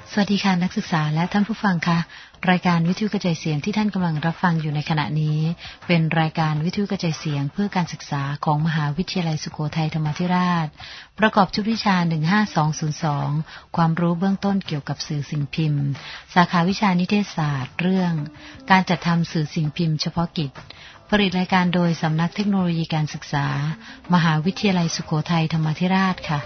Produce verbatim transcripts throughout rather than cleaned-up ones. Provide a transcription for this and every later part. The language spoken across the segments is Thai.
สวัสดีค่ะนักศึกษาและท่านผู้ฟังค่ะรายการวิทยุกระจายเสียงที่ท่านกำลังรับฟังอยู่ในขณะนี้เป็นรายการวิทยุกระจายเสียงเพื่อการศึกษาของมหาวิทยาลัยสุโขทัยธรรมาธิราชประกอบชุดวิชาหนึ่งห้าสองศูนย์สองความรู้เบื้องต้นเกี่ยวกับสื่อสิ่งพิมพ์สาขาวิชานิเทศศาสตร์เรื่องการจัดทำสื่อสิ่งพิมพ์เฉพาะกิจผลิตรายการโดยสำนักเทคโนโลยีการศึกษามหาวิทยาลัยสุโขทัยธรรมาธิราชค่ะ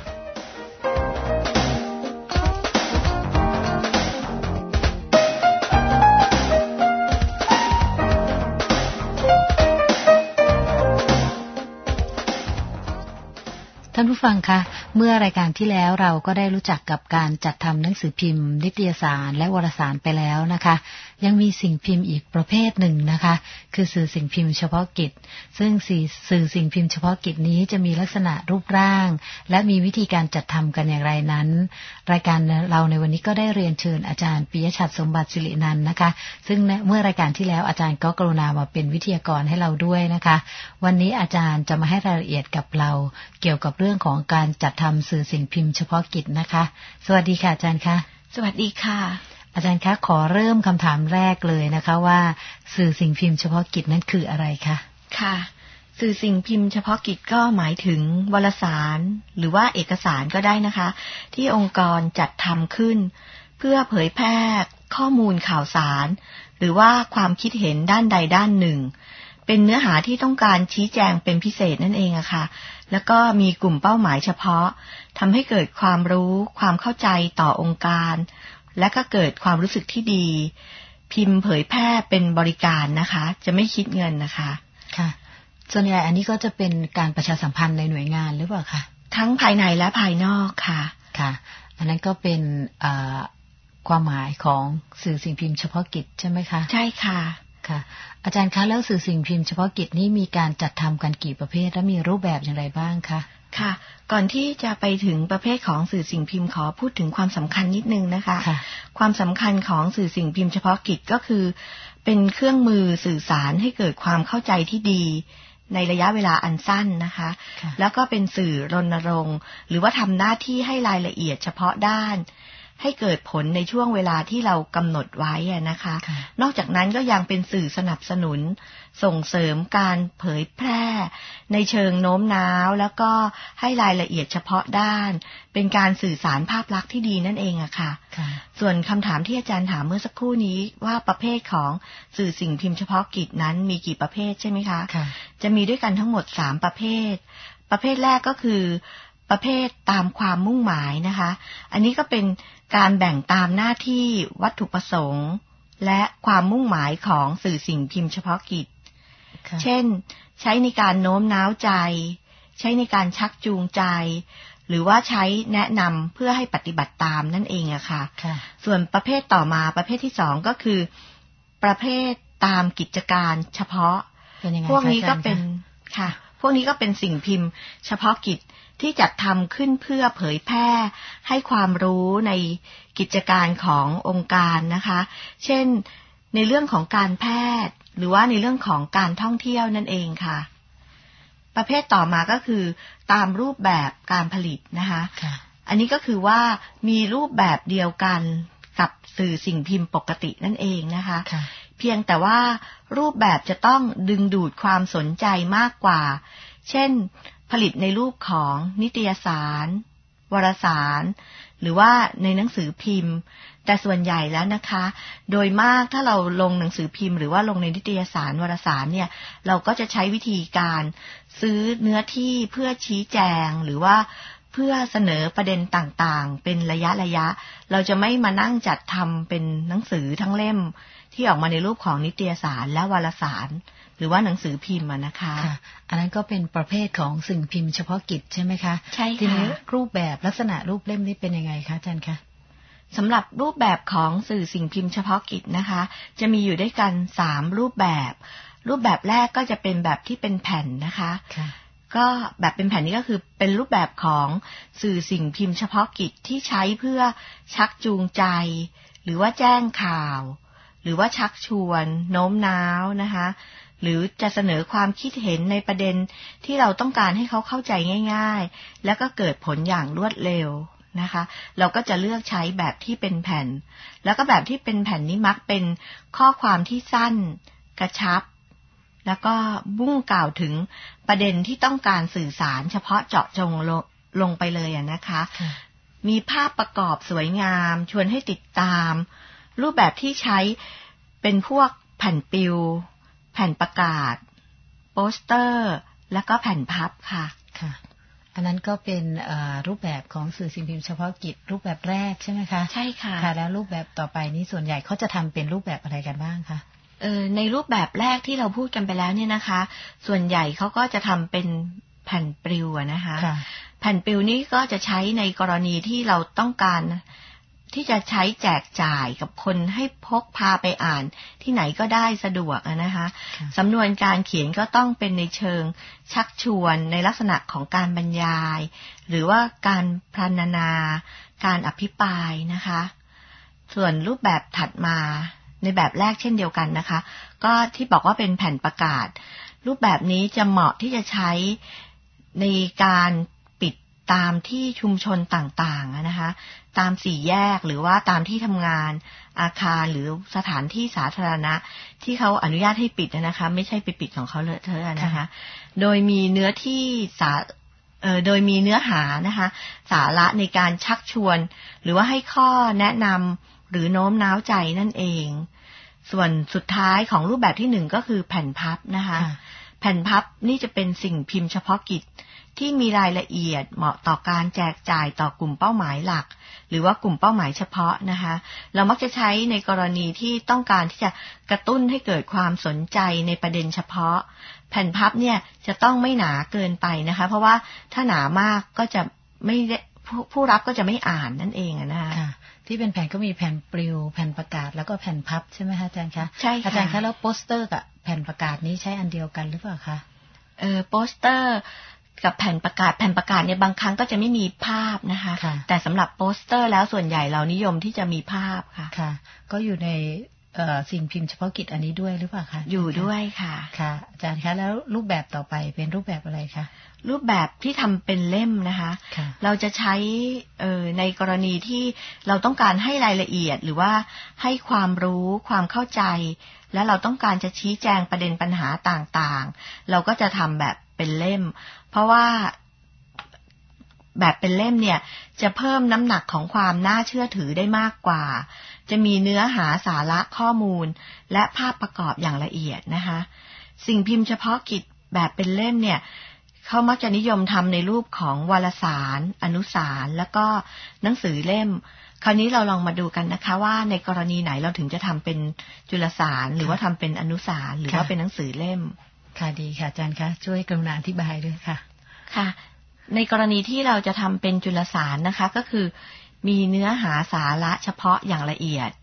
ท่านผู้ฟังคะเมื่อรายการที่แล้วเราก็ได้รู้จักกับการจัดทำหนังสือพิมพ์นิตยสารและวารสารไปแล้วนะคะยังมีสิ่งพิมพ์อีกประเภทหนึ่งนะคะคือสื่อสิ่งพิมพ์เฉพาะกิจซึ่งสื่อสิ่งพิมพ์เฉพาะกิจนี้จะมีลักษณะรูปร่างและมีวิธีการจัดทำกันอย่างไรนั้นรายการเราในวันนี้ก็ได้เรียนเชิญอาจารย์ปิยชัดสมบัติศิรินันท์นะคะซึ่งเมื่อรายการที่แล้วอาจารย์ก็กรุณามาเป็นวิทยากรให้เราด้วยนะคะวันนี้อาจารย์จะมาให้รายละเอียดกับเราเกี่ยวกับเรื่องของการจัดทำสื่อสิ่งพิมพ์เฉพาะกิจนะคะสวัสดีค่ะอาจารย์คะสวัสดีค่ะอาจารย์คะขอเริ่มคำถามแรกเลยนะคะว่าสื่อสิ่งพิมพ์เฉพาะกิจนั้นคืออะไรคะค่ะสื่อสิ่งพิมพ์เฉพาะกิจก็หมายถึงวารสารหรือว่าเอกสารก็ได้นะคะที่องค์กรจัดทำขึ้นเพื่อเผยแพร่ข้อมูลข่าวสารหรือว่าความคิดเห็นด้านใดด้านหนึ่งเป็นเนื้อหาที่ต้องการชี้แจงเป็นพิเศษนั่นเองอะค่ะแล้วก็มีกลุ่มเป้าหมายเฉพาะทำให้เกิดความรู้ความเข้าใจต่อองค์การและก็เกิดความรู้สึกที่ดีพิมพ์เผยแพร่เป็นบริการนะคะจะไม่คิดเงินนะคะค่ะส่วนใหญ่อันนี้ก็จะเป็นการประชาสัมพันธ์ในหน่วยงานหรือเปล่าคะทั้งภายในและภายนอกค่ะค่ะอันนั้นก็เป็นความหมายของสื่อสิ่งพิมพ์เฉพาะกิจใช่ไหมคะใช่ค่ะค่ะอาจารย์คะแล้วสื่อสิ่งพิมพ์เฉพาะกิจนี้มีการจัดทำกันกี่ประเภทและมีรูปแบบอย่างไรบ้างคะค่ะก่อนที่จะไปถึงประเภทของสื่อสิ่งพิมพ์ขอพูดถึงความสำคัญนิดนึงนะคะความสำคัญของสื่อสิ่งพิมพ์เฉพาะกิจก็คือเป็นเครื่องมือสื่อสารให้เกิดความเข้าใจที่ดีในระยะเวลาอันสั้นนะคะแล้วก็เป็นสื่อรณรงค์หรือว่าทำหน้าที่ให้รายละเอียดเฉพาะด้านให้เกิดผลในช่วงเวลาที่เรากำหนดไว้นะคะนอกจากนั้นก็ยังเป็นสื่อสนับสนุนส่งเสริมการเผยแพร่ในเชิงโน้มน้าวแล้วก็ให้รายละเอียดเฉพาะด้านเป็นการสื่อสารภาพลักษณ์ที่ดีนั่นเองอะค่ะส่วนคำถามที่อาจารย์ถามเมื่อสักครู่นี้ว่าประเภทของสื่อสิ่งพิมพ์เฉพาะกิจนั้นมีกี่ประเภทใช่ไหมคะจะมีด้วยกันทั้งหมดสามประเภทประเภทแรกก็คือประเภทตามความมุ่งหมายนะคะอันนี้ก็เป็นการแบ่งตามหน้าที่วัตถุประสงค์และความมุ่งหมายของสื่อสิ่งพิมพ์เฉพาะกิจเช่นใช้ในการโน้มน้าวใจใช้ในการชักจูงใจหรือว่าใช้แนะนำเพื่อให้ปฏิบัติตามนั่นเองอะค่ะส่วนประเภทต่อมาประเภทที่สองก็คือประเภทตามกิจการเฉพาะพวกนี้ก็เป็นค่ะพวกนี้ก็เป็นสิ่งพิมพ์เฉพาะกิจที่จัดทำขึ้นเพื่อเผยแพร่ให้ความรู้ในกิจการขององค์การนะคะเช่นในเรื่องของการแพทย์หรือว่าในเรื่องของการท่องเที่ยวนั่นเองค่ะประเภทต่อมาก็คือตามรูปแบบการผลิตนะคะอันนี้ก็คือว่ามีรูปแบบเดียวกันกับสื่อสิ่งพิมพ์ปกตินั่นเองนะคะเพียงแต่ว่ารูปแบบจะต้องดึงดูดความสนใจมากกว่าเช่นผลิตในรูปของนิตยสารวารสารหรือว่าในหนังสือพิมพ์แต่ส่วนใหญ่แล้วนะคะโดยมากถ้าเราลงหนังสือพิมพ์หรือว่าลงในนิตยสารวารสารเนี่ยเราก็จะใช้วิธีการซื้อเนื้อที่เพื่อชี้แจงหรือว่าเพื่อเสนอประเด็นต่างๆเป็นระยะระยะเราจะไม่มานั่งจัดทำเป็นหนังสือทั้งเล่มที่ออกมาในรูปของนิตยสารและวารสารหรือว่าหนังสือพิมพ์นะคะอันนั้นก็เป็นประเภทของสิ่งพิมพ์เฉพาะกิจใช่ไหมคะใช่ค่ะทีนี้รูปแบบลักษณะรูปเล่มนี้เป็นยังไงคะอาจารย์คะสำหรับรูปแบบของสื่อสิ่งพิมพ์เฉพาะกิจนะคะจะมีอยู่ด้วยกันสามรูปแบบรูปแบบแรกก็จะเป็นแบบที่เป็นแผ่นนะคะก็แบบเป็นแผ่นนี้ก็คือเป็นรูปแบบของสื่อสิ่งพิมพ์เฉพาะกิจที่ใช้เพื่อชักจูงใจหรือว่าแจ้งข่าวหรือว่าชักชวนโน้มน้าวนะคะหรือจะเสนอความคิดเห็นในประเด็นที่เราต้องการให้เขาเข้าใจง่ายๆแล้วก็เกิดผลอย่างรวดเร็วนะคะเราก็จะเลือกใช้แบบที่เป็นแผ่นแล้วก็แบบที่เป็นแผ่นนี้มักเป็นข้อความที่สั้นกระชับแล้วก็มุ่งกล่าวถึงประเด็นที่ต้องการสื่อสารเฉพาะเจาะจงลงลงไปเลยอ่ะนะคะมีภาพประกอบสวยงามชวนให้ติดตามรูปแบบที่ใช้เป็นพวกแผ่นปลิวแผ่นประกาศโปสเตอร์แล้วก็แผ่นพับค่ะค่ะอันนั้นก็เป็นรูปแบบของสื่อสิ่งพิมพ์เฉพาะกิจรูปแบบแรกใช่ไหมคะใช่ค่ะค่ะแล้วรูปแบบต่อไปนี้ส่วนใหญ่เขาจะทำเป็นรูปแบบอะไรกันบ้างคะเออในรูปแบบแรกที่เราพูดกันไปแล้วเนี่ยนะคะส่วนใหญ่เขาก็จะทำเป็นแผ่นปลิวนะคะแผ่นปลิวนี้ก็จะใช้ในกรณีที่เราต้องการที่จะใช้แจกจ่ายกับคนให้พกพาไปอ่านที่ไหนก็ได้สะดวกนะคะสำนวนการเขียนก็ต้องเป็นในเชิงชักชวนในลักษณะของการบรรยายหรือว่าการพรรณนาการอภิปรายนะคะส่วนรูปแบบถัดมาในแบบแรกเช่นเดียวกันนะคะก็ที่บอกว่าเป็นแผ่นประกาศรูปแบบนี้จะเหมาะที่จะใช้ในการปิดตามที่ชุมชนต่างๆนะคะตามสี่แยกหรือว่าตามที่ทำงานอาคารหรือสถานที่สาธารณะที่เขาอนุญาตให้ปิดนะคะไม่ใช่ไปปิดของเขาเลอะเทอะนะคะโดยมีเนื้อที่สาเอ่อโดยมีเนื้อหานะคะสาระในการชักชวนหรือว่าให้ข้อแนะนำหรือโน้มน้าวใจนั่นเองส่วนสุดท้ายของรูปแบบที่หนึ่งก็คือแผ่นพับนะคะแผ่นพับนี่จะเป็นสิ่งพิมพ์เฉพาะกิจที่มีรายละเอียดเหมาะต่อการแจกจ่ายต่อกลุ่มเป้าหมายหลักหรือว่ากลุ่มเป้าหมายเฉพาะนะคะเรามักจะใช้ในกรณีที่ต้องการที่จะกระตุ้นให้เกิดความสนใจในประเด็นเฉพาะแผ่นพับเนี่ยจะต้องไม่หนาเกินไปนะคะเพราะว่าถ้าหนามากก็จะไม่ผู้รับก็จะไม่อ่านนั่นเองนะคะที่เป็นแผ่นก็มีแผ่นปลิวแผ่นประกาศแล้วก็แผ่นพับใช่ไหมคะอาจารย์คะใช่ค่ะอาจารย์คะแล้วโปสเตอร์กับแผ่นประกาศนี้ใช้อันเดียวกันหรือเปล่าคะเออโปสเตอร์กับแผ่นประกาศแผ่นประกาศเนี่ยบางครั้งก็จะไม่มีภาพนะคะแต่สำหรับโปสเตอร์แล้วส่วนใหญ่เรานิยมที่จะมีภาพค่ะค่ะก็อยู่ในสิ่งพิมพ์เฉพาะกิจอันนี้ด้วยหรือเปล่าคะอยู่ด้วยค่ะค่ะอาจารย์คะแล้วรูปแบบต่อไปเป็นรูปแบบอะไรคะรูปแบบที่ทำเป็นเล่มนะคะเราจะใช้ในกรณีที่เราต้องการให้รายละเอียดหรือว่าให้ความรู้ความเข้าใจและเราต้องการจะชี้แจงประเด็นปัญหาต่างๆเราก็จะทำแบบเป็นเล่มเพราะว่าแบบเป็นเล่มเนี่ยจะเพิ่มน้ำหนักของความน่าเชื่อถือได้มากกว่าจะมีเนื้อหาสาระข้อมูลและภาพประกอบอย่างละเอียดนะคะสิ่งพิมพ์เฉพาะกิจแบบเป็นเล่มเนี่ยเขามักจะนิยมทำในรูปของวารสารอนุสารแล้วก็หนังสือเล่มคราวนี้เราลองมาดูกันนะคะว่าในกรณีไหนเราถึงจะทำเป็นจุลสารหรือว่าทำเป็นอนุสารหรือว่าเป็นหนังสือเล่มค่ะดีค่ะอาจารย์คะช่วยกรุณาอธิบายด้วยค่ะค่ะในกรณีที่เราจะทำเป็นจุลสารนะคะก็คือมีเนื้อหาสาระเฉพาะอย่างละเอียด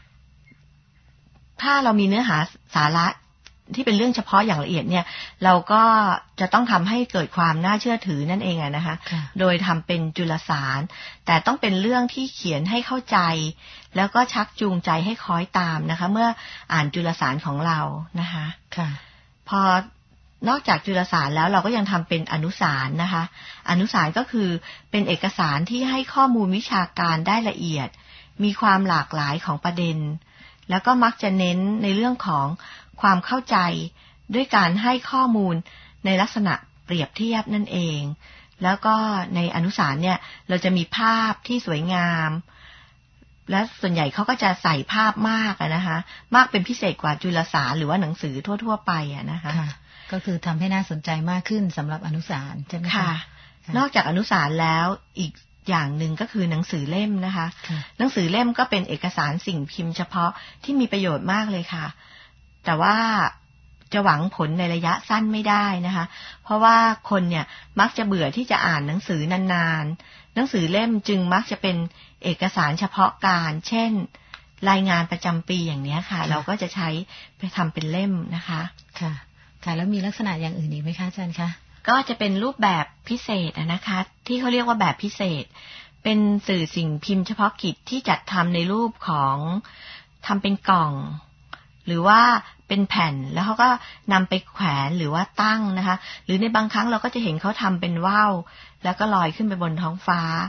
ถ้าเรามีเนื้อหาสาระที่เป็นเรื่องเฉพาะอย่างละเอียดเนี่ยเราก็จะต้องทำให้เกิดความน่าเชื่อถือนั่นเองอะนะคะโดยทำเป็นจุลสารแต่ต้องเป็นเรื่องที่เขียนให้เข้าใจแล้วก็ชักจูงใจให้คล้อยตามนะคะเมื่ออ่านจุลสารของเรานะคะค่ะพอนอกจากจุลสารแล้วเราก็ยังทำเป็นอนุสารนะคะอนุสารก็คือเป็นเอกสารที่ให้ข้อมูลวิชาการได้ละเอียดมีความหลากหลายของประเด็นแล้วก็มักจะเน้นในเรื่องของความเข้าใจด้วยการให้ข้อมูลในลักษณะเปรียบเทียบนั่นเองแล้วก็ในอนุสารเนี่ยเราจะมีภาพที่สวยงามและส่วนใหญ่เขาก็จะใส่ภาพมากนะคะมากเป็นพิเศษกว่าจุลสารหรือว่าหนังสือทั่วๆไปอะนะคะก็คือทำให้น่าสนใจมากขึ้นสำหรับอนุสารใช่ไหมคะนอกจากอนุสารแล้วอีกอย่างหนึ่งก็คือหนังสือเล่มนะคะหนังสือเล่มก็เป็นเอกสารสิ่งพิมพ์เฉพาะที่มีประโยชน์มากเลยค่ะแต่ว่าจะหวังผลในระยะสั้นไม่ได้นะคะเพราะว่าคนเนี่ยมักจะเบื่อที่จะอ่านหนังสือนานๆหนังสือเล่มจึงมักจะเป็นเอกสารเฉพาะการเช่นรายงานประจำปีอย่างนี้ค่ะเราก็จะใช้ไปทำเป็นเล่มนะคะค่ะค่ะแล้วมีลักษณะอย่างอื่นอีกไหมคะอาจารย์คะก็จะเป็นรูปแบบพิเศษนะคะที่เขาเรียกว่าแบบพิเศษเป็นสื่อสิ่งพิมพ์เฉพาะกิจที่จัดทำในรูปของทำเป็นกล่องหรือว่าเป็นแผ่นแล้วเขาก็นำไปแขวนหรือว่าตั้งนะคะหรือในบางครั้งเราก็จะเห็นเขาทำเป็นว่าวแล้วก็ลอยขึ้นไปบนท้องฟ้า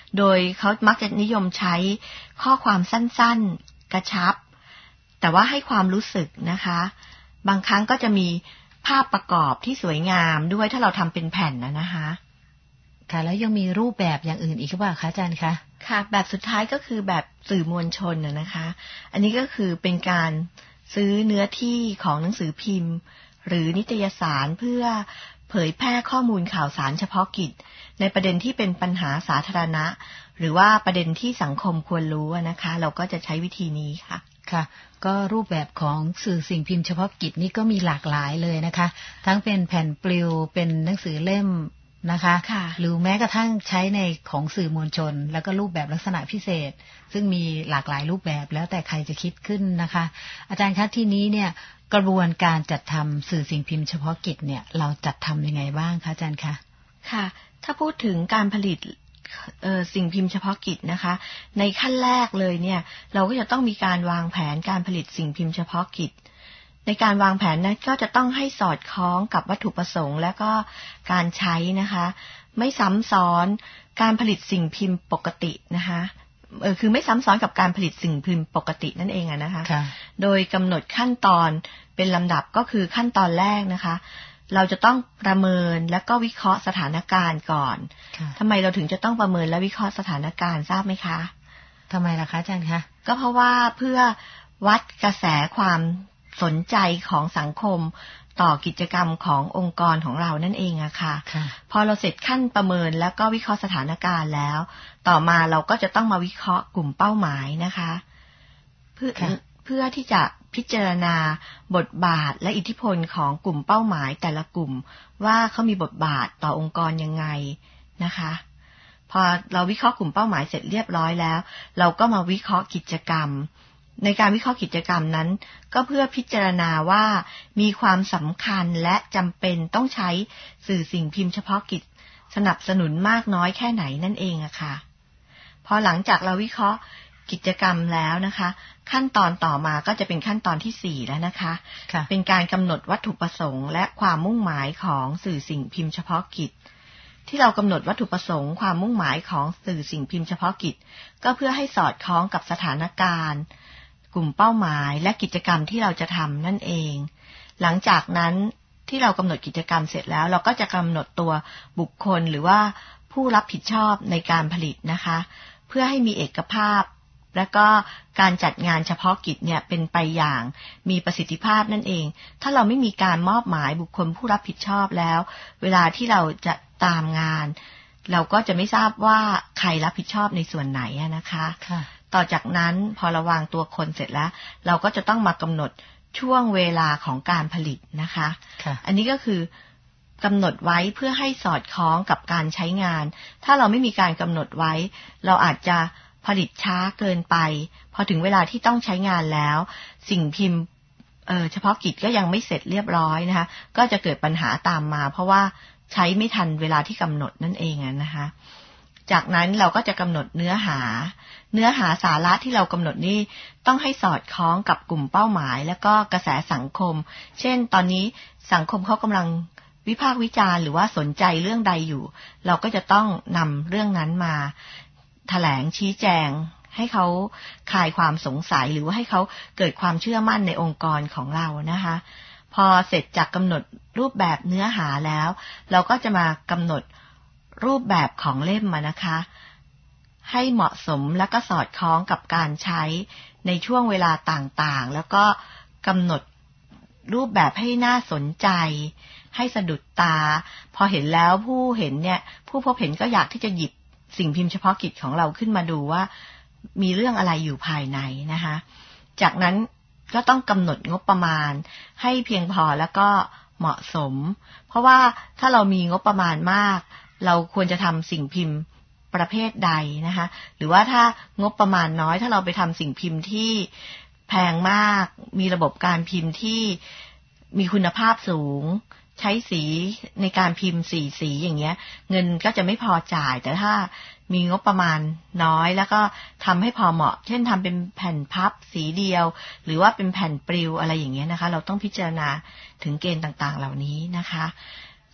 โดยเขามักจะนิยมใช้ข้อความสั้นๆกระชับแต่ว่าให้ความรู้สึกนะคะบางครั้งก็จะมีภาพประกอบที่สวยงามด้วยถ้าเราทำเป็นแผ่นนะนะคะค่ะแล้วยังมีรูปแบบอย่างอื่นอีกหรือเปล่าคะอาจารย์คะค่ะแบบสุดท้ายก็คือแบบสื่อมวลชนนะคะอันนี้ก็คือเป็นการซื้อเนื้อที่ของหนังสือพิมพ์หรือนิตยสารเพื่อเผยแพร่ข้อมูลข่าวสารเฉพาะกิจในประเด็นที่เป็นปัญหาสาธารณะหรือว่าประเด็นที่สังคมควรรู้นะคะเราก็จะใช้วิธีนี้ค่ะค่ะก็รูปแบบของสื่อสิ่งพิมพ์เฉพาะกิจนี่ก็มีหลากหลายเลยนะคะทั้งเป็นแผ่นปลิวเป็นหนังสือเล่มนะคะหรือแม้กระทั่งใช้ในของสื่อมวลชนแล้วก็รูปแบบลักษณะพิเศษซึ่งมีหลากหลายรูปแบบแล้วแต่ใครจะคิดขึ้นนะคะอาจารย์คะที่นี้เนี่ยกระบวนการจัดทำสื่อสิ่งพิมพ์เฉพาะกิจเนี่ยเราจัดทำยังไงบ้างคะอาจารย์คะค่ะถ้าพูดถึงการผลิตเอ่อสิ่งพิมพ์เฉพาะกิจนะคะในขั้นแรกเลยเนี่ยเราก็จะต้องมีการวางแผนการผลิตสิ่งพิมพ์เฉพาะกิจในการวางแผนนั้นก็จะต้องให้สอดคล้องกับวัตถุประสงค์และก็การใช้นะคะไม่ซ้ำซ้อนการผลิตสิ่งพิมพ์ปกตินะคะเออคือไม่ซ้ำซ้อนกับการผลิตสิ่งพิมพ์ปกตินั่นเองอะนะคะโดยกำหนดขั้นตอนเป็นลำดับก็คือขั้นตอนแรกนะคะเราจะต้องประเมินและก็วิเคราะห์สถานการณ์ก่อนทำไมเราถึงจะต้องประเมินและวิเคราะห์สถานการณ์ทราบไหมคะทำไมล่ะคะอาจารย์คะก็เพราะว่าเพื่อวัดกระแสความสนใจของสังคมต่อกิจกรรมขององค์กรของเรานั่นเองอะค่ะพอเราเสร็จขั้นประเมินแล้วก็วิเคราะห์สถานการณ์แล้วต่อมาเราก็จะต้องมาวิเคราะห์กลุ่มเป้าหมายนะคะเพื่อเพื่อที่จะพิจารณาบทบาทและอิทธิพลของกลุ่มเป้าหมายแต่ละกลุ่มว่าเขามีบทบาทต่อองค์กรยังไงนะคะพอเราวิเคราะห์กลุ่มเป้าหมายเสร็จเรียบร้อยแล้วเราก็มาวิเคราะห์กิจกรรมในการวิเคราะห์กิจกรรมนั้นก็เพื่อพิจารณาว่ามีความสำคัญและจำเป็นต้องใช้สื่อสิ่งพิมพ์เฉพาะกิจสนับสนุนมากน้อยแค่ไหนนั่นเองอะค่ะพอหลังจากเราวิเคราะห์กิจกรรมแล้วนะคะขั้นตอนต่อมาก็จะเป็นขั้นตอนที่สี่แล้วนะคะเป็นการกำหนดวัตถุประสงค์และความมุ่งหมายของสื่อสิ่งพิมพ์เฉพาะกิจที่เรากำหนดวัตถุประสงค์ความมุ่งหมายของสื่อสิ่งพิมพ์เฉพาะกิจก็เพื่อให้สอดคล้องกับสถานการณ์กลุ่มเป้าหมายและกิจกรรมที่เราจะทำนั่นเองหลังจากนั้นที่เรากำหนดกิจกรรมเสร็จแล้วเราก็จะกำหนดตัวบุคคลหรือว่าผู้รับผิดชอบในการผลิตนะคะเพื่อให้มีเอกภาพและก็การจัดงานเฉพาะกิจเนี่ยเป็นไปอย่างมีประสิทธิภาพนั่นเองถ้าเราไม่มีการมอบหมายบุคคลผู้รับผิดชอบแล้วเวลาที่เราจะตามงานเราก็จะไม่ทราบว่าใครรับผิดชอบในส่วนไหนนะคะต่อจากนั้นพอเราวางตัวคนเสร็จแล้วเราก็จะต้องมากำหนดช่วงเวลาของการผลิตนะคะอันนี้ก็คือกำหนดไว้เพื่อให้สอดคล้องกับการใช้งานถ้าเราไม่มีการกำหนดไว้เราอาจจะผลิตช้าเกินไปพอถึงเวลาที่ต้องใช้งานแล้วสิ่งพิมพ์เอ่อเฉพาะกิจก็ยังไม่เสร็จเรียบร้อยนะคะก็จะเกิดปัญหาตามมาเพราะว่าใช้ไม่ทันเวลาที่กำหนดนั่นเองนะคะจากนั้นเราก็จะกำหนดเนื้อหาเนื้อหาสาระที่เรากำหนดนี่ต้องให้สอดคล้องกับกลุ่มเป้าหมายและก็กระแสสังคมเช่นตอนนี้สังคมเขากำลังวิพากษ์วิจารณ์หรือว่าสนใจเรื่องใดอยู่เราก็จะต้องนำเรื่องนั้นมาแถลงชี้แจงให้เขาคลายความสงสัยหรือว่าให้เขาเกิดความเชื่อมั่นในองค์กรของเรานะคะพอเสร็จจากกำหนดรูปแบบเนื้อหาแล้วเราก็จะมากำหนดรูปแบบของเล่มมานะคะให้เหมาะสมและก็สอดคล้องกับการใช้ในช่วงเวลาต่างๆแล้วก็กำหนดรูปแบบให้น่าสนใจให้สะดุดตาพอเห็นแล้วผู้เห็นเนี่ยผู้พบเห็นก็อยากที่จะหยิบสิ่งพิมพ์เฉพาะกิจของเราขึ้นมาดูว่ามีเรื่องอะไรอยู่ภายในนะคะจากนั้นก็ต้องกำหนดงบประมาณให้เพียงพอแล้วก็เหมาะสมเพราะว่าถ้าเรามีงบประมาณมากเราควรจะทำสิ่งพิมพ์ประเภทใดนะคะหรือว่าถ้างบประมาณน้อยถ้าเราไปทำสิ่งพิมพ์ที่แพงมากมีระบบการพิมพ์ที่มีคุณภาพสูงใช้สีในการพิมพ์สีสีอย่างเงี้ยเงินก็จะไม่พอจ่ายแต่ถ้ามีงบประมาณน้อยแล้วก็ทำให้พอเหมาะเช่นทำเป็นแผ่นพับสีเดียวหรือว่าเป็นแผ่นปลิวอะไรอย่างเงี้ยนะคะเราต้องพิจารณาถึงเกณฑ์ต่างๆเหล่านี้นะคะ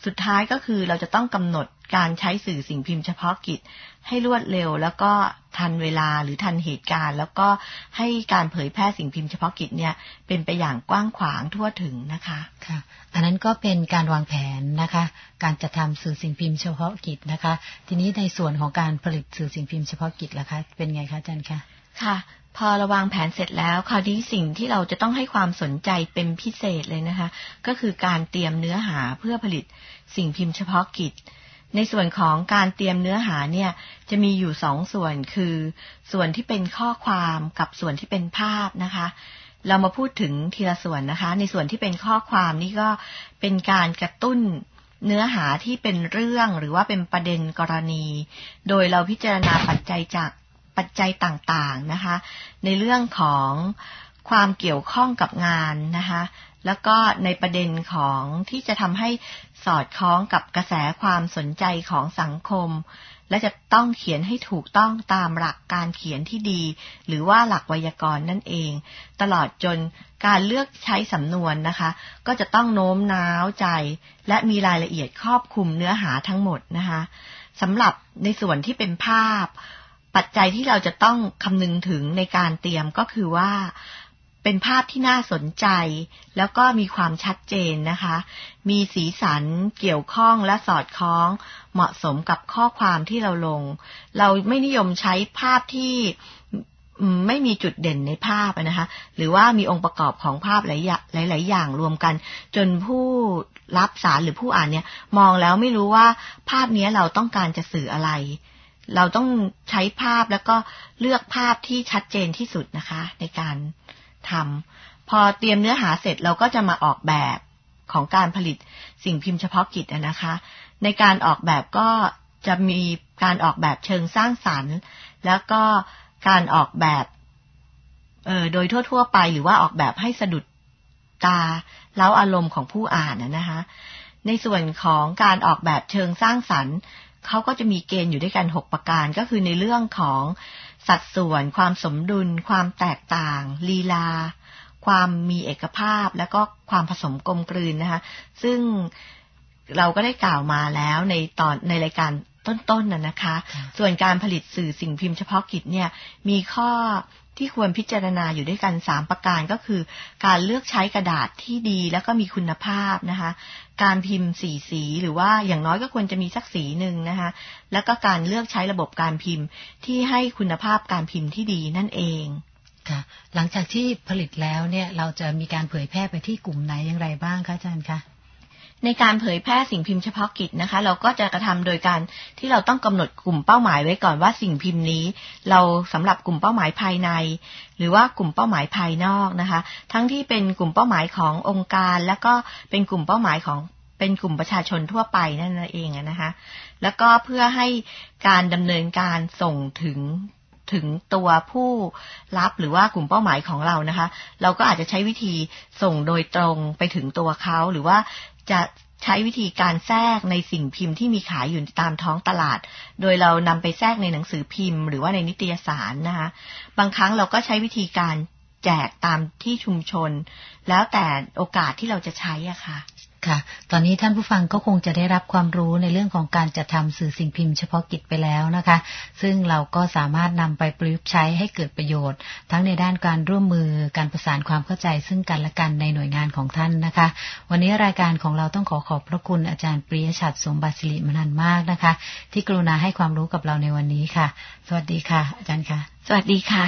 สุดท้ายก็คือเราจะต้องกำหนดการใช้สื่อสิ่งพิมพ์เฉพาะกิจให้รวดเร็วแล้วก็ทันเวลาหรือทันเหตุการณ์แล้วก็ให้การเผยแพร่สิ่งพิมพ์เฉพาะกิจเนี่ยเป็นไปอย่างกว้างขวางทั่วถึงนะคะค่ะอันนั้นก็เป็นการวางแผนนะคะการจัดทำสื่อสิ่งพิมพ์เฉพาะกิจนะคะทีนี้ในส่วนของการผลิตสื่อสิ่งพิมพ์เฉพาะกิจล่ะคะเป็นไงคะอาจารย์คะค่ะพอเราวางแผนเสร็จแล้วคราวนี้สิ่งที่เราจะต้องให้ความสนใจเป็นพิเศษเลยนะคะก็คือการเตรียมเนื้อหาเพื่อผลิตสิ่งพิมพ์เฉพาะกิจในส่วนของการเตรียมเนื้อหาเนี่ยจะมีอยู่สองส่วนคือส่วนที่เป็นข้อความกับส่วนที่เป็นภาพนะคะเรามาพูดถึงทีละส่วนนะคะในส่วนที่เป็นข้อความนี่ก็เป็นการกระตุ้นเนื้อหาที่เป็นเรื่องหรือว่าเป็นประเด็นกรณีโดยเราพิจารณาปัจจัยจากปัจจัยต่างๆนะคะในเรื่องของความเกี่ยวข้องกับงานนะคะแล้วก็ในประเด็นของที่จะทำให้สอดคล้องกับกระแสความสนใจของสังคมและจะต้องเขียนให้ถูกต้องตามหลักการเขียนที่ดีหรือว่าหลักไวยากรณ์นั่นเองตลอดจนการเลือกใช้สำนวนนะคะก็จะต้องโน้มน้าวใจและมีรายละเอียดครอบคลุมเนื้อหาทั้งหมดนะคะสำหรับในส่วนที่เป็นภาพปัจจัยที่เราจะต้องคำนึงถึงในการเตรียมก็คือว่าเป็นภาพที่น่าสนใจแล้วก็มีความชัดเจนนะคะมีสีสันเกี่ยวข้องและสอดคล้องเหมาะสมกับข้อความที่เราลงเราไม่นิยมใช้ภาพที่ไม่มีจุดเด่นในภาพนะคะหรือว่ามีองค์ประกอบของภาพหลายอย่างหลายๆอย่างรวมกันจนผู้รับสารหรือผู้อ่านเนี่ยมองแล้วไม่รู้ว่าภาพนี้เราต้องการจะสื่ออะไรเราต้องใช้ภาพแล้วก็เลือกภาพที่ชัดเจนที่สุดนะคะในการทำพอเตรียมเนื้อหาเสร็จเราก็จะมาออกแบบของการผลิตสิ่งพิมพ์เฉพาะกิจนะคะในการออกแบบก็จะมีการออกแบบเชิงสร้างสรรค์แล้วก็การออกแบบเอ่อโดยทั่วๆไปหรือว่าออกแบบให้สะดุดตาเล้าอารมณ์ของผู้อ่านนะคะในส่วนของการออกแบบเชิงสร้างสรรค์เขาก็จะมีเกณฑ์อยู่ด้วยกันหกประการก็คือในเรื่องของสัดส่วนความสมดุลความแตกต่างลีลาความมีเอกภาพแล้วก็ความผสมกลมกลืนนะคะซึ่งเราก็ได้กล่าวมาแล้วในตอนในรายการต้นๆน่ะนะคะส่วนการผลิตสื่อสิ่งพิมพ์เฉพาะกิจเนี่ยมีข้อที่ควรพิจารณาอยู่ด้วยกันสามประการก็คือการเลือกใช้กระดาษที่ดีแล้วก็มีคุณภาพนะคะการพิมพ์สีสีหรือว่าอย่างน้อยก็ควรจะมีสักสีนึงนะคะแล้วก็การเลือกใช้ระบบการพิมพ์ที่ให้คุณภาพการพิมพ์ที่ดีนั่นเองค่ะหลังจากที่ผลิตแล้วเนี่ยเราจะมีการเผยแพร่ไปที่กลุ่มไหนอย่างไรบ้างคะอาจารย์คะในการเผยแพร่สิ่งพิมพ์เฉพาะกิจนะคะเราก็จะกระทำโดยการที่เราต้องกำหนดกลุ่มเป้าหมายไว้ก่อนว่าสิ่งพิมพ์นี้เราสำหรับกลุ่มเป้าหมายภายในหรือว่ากลุ่มเป้าหมายภายนอกนะคะทั้งที่เป็นกลุ่มเป้าหมายขององค์การแล้วก็เป็นกลุ่มเป้าหมายของเป็นกลุ่มประชาชนทั่วไปนั่นเองนะคะแล้วก็เพื่อให้การดำเนินการส่งถึงถึงตัวผู้รับหรือว่ากลุ่มเป้าหมายของเรานะคะเราก็อาจจะใช้วิธีส่งโดยตรงไปถึงตัวเขาหรือว่าจะใช้วิธีการแทรกในสิ่งพิมพ์ที่มีขายอยู่ตามท้องตลาดโดยเรานำไปแทรกในหนังสือพิมพ์หรือว่าในนิตยสารนะคะบางครั้งเราก็ใช้วิธีการแจกตามที่ชุมชนแล้วแต่โอกาสที่เราจะใช้อะค่ะค่ะตอนนี้ท่านผู้ฟังก็คงจะได้รับความรู้ในเรื่องของการจัดทำสื่อสิ่งพิมพ์เฉพาะกิจไปแล้วนะคะซึ่งเราก็สามารถนำไปประยุกต์ใช้ให้เกิดประโยชน์ทั้งในด้านการร่วมมือการประสานความเข้าใจซึ่งกันและกันในหน่วยงานของท่านนะคะวันนี้รายการของเราต้องขอขอบพระคุณอาจารย์ปริยชัดสมบัติศิริมนันท์มากนะคะที่กรุณาให้ความรู้กับเราในวันนี้ค่ะสวัสดีค่ะอาจารย์ค่ะสวัสดีค่ะ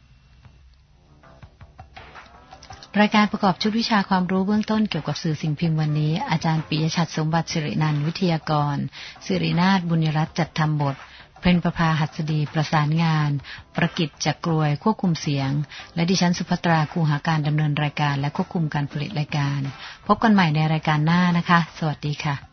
รายการประกอบชุดวิชาความรู้เบื้องต้นเกี่ยวกับสื่อสิ่งพิมพ์วันนี้อาจารย์ปิยชัดสมบัติศิรินันท์วิทยากรศิรินาถบุญยรัตน์จัดทำบทเพ็ญประภาหัสดีประสานงานประกิจจักรวยควบคุมเสียงและดิฉันสุภัตราคูหาการดำเนินรายการและควบคุมการผลิตรายการพบกันใหม่ในรายการหน้านะคะสวัสดีค่ะ